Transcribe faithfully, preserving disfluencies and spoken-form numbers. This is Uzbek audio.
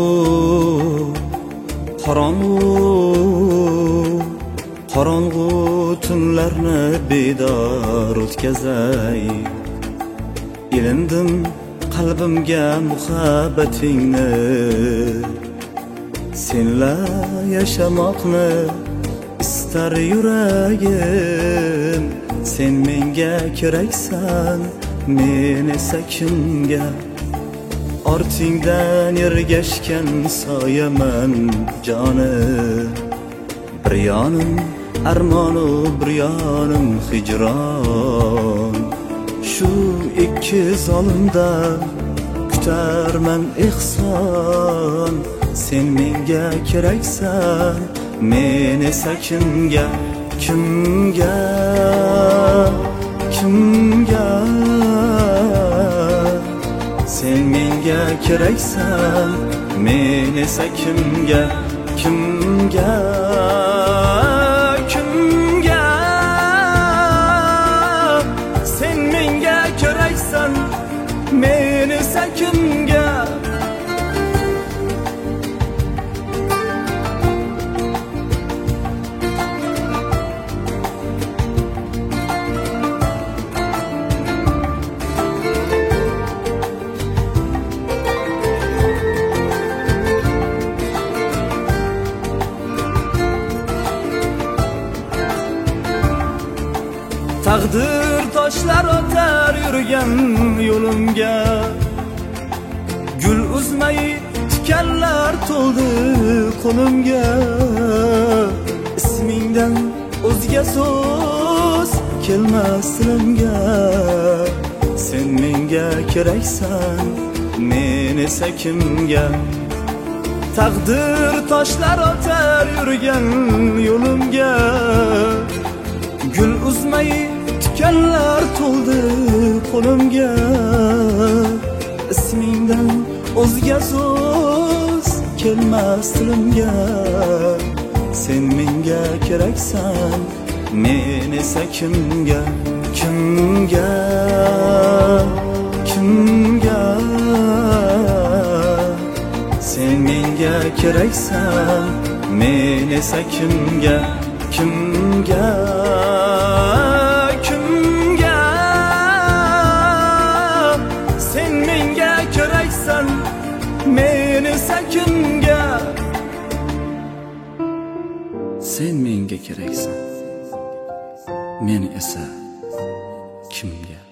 qorong'u qorong'u tunlarni bedor o'tkazay. Ilindim qalbimga muhabbatingni, senla yashamoqni istar yuragim. Sen menga keraksan, men esa kimga? Ortingdan ergashgan soyaman jonim. Bir yonim armonu, bir yonim hijron. Shu ikki zolimda kutarman ehson. Sen menga keraksan, men esa kimga? Kimga? Kimga? Sen menga keraksan, men esa kimga? Kimga? Kimga? Sen menga keraksan, men esa kimga? Taqdir toshlar otar yurgan yo'limga, gul uzmay tikanlar to'ldi qo'limga. Ismingdan o'zga so'z kelmas tilimga. Sen menga keraksan, men esa kimga? Taqdir toshlar otar yurgan yo'limga, gul uzmay tikanlar to'ldi qo'limga. Ismingdan o'zga so'z kelmas tilimga. Sen menga keraksan, men esa kimga? Kimga? Kimga? Sen menga keraksan, men esa kimga? Kimga? Kimga? Sen menga keraksan, men esa kimga? Sen menga keraksan, men esa kimga?